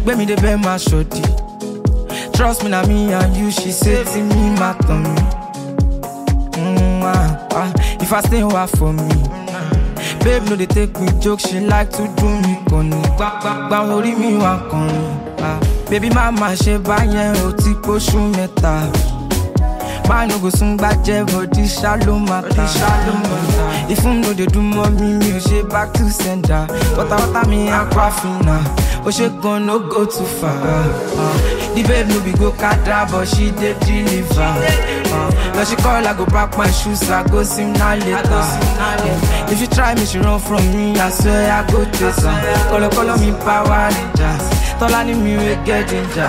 Gbé mi dey bend my shorty. Trust me, na me and you, she said to me, matter me. If I stay away for me, babe, no, they take me joke, she like to do me funny. Bang, worry me, one con. Baby, mama, she buy o ti poshu meta. Man, no go soon back, body shalom mata. If you know they do more me, she back to sender. What I mean, I'm fina. Oh, she gon' no go too far. The babe no be go kadra, but she did deliver. Now she call, I go pack my shoes, I go sim now later. If you try me, she run from me, I swear I go chase her. Call me Power Rangers. Tolani me we get danger.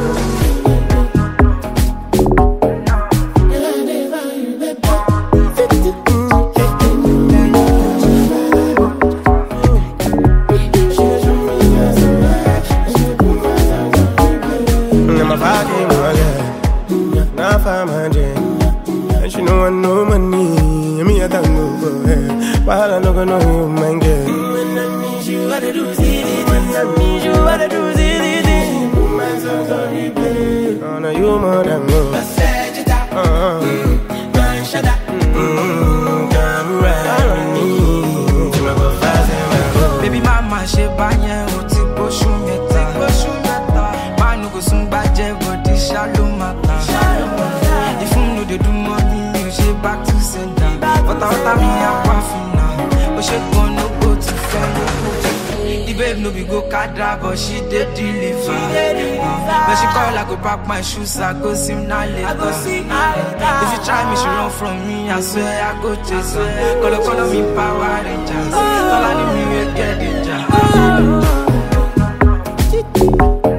And she know I know money. Me I don't know for her. While I don't know you, man, girl. When I need you, I do see it. When I need you, I do see it. My songs on replay. Oh, no, you more than me. I said it up. Man, shut up. Come right on me. Baby, mama, she buy o ti poshu meta. Man, no go soon baje, body shalom mata. If you know they do money, she back to sender. But I me I'm fina. But she gon' no go too far. The babe no be go kadra, but she did deliver. But she call, I go pack my shoes, I go sim now later. If you try me, she run from me, I swear I go chase her. Call me Power Rangers. All I need me will get danger.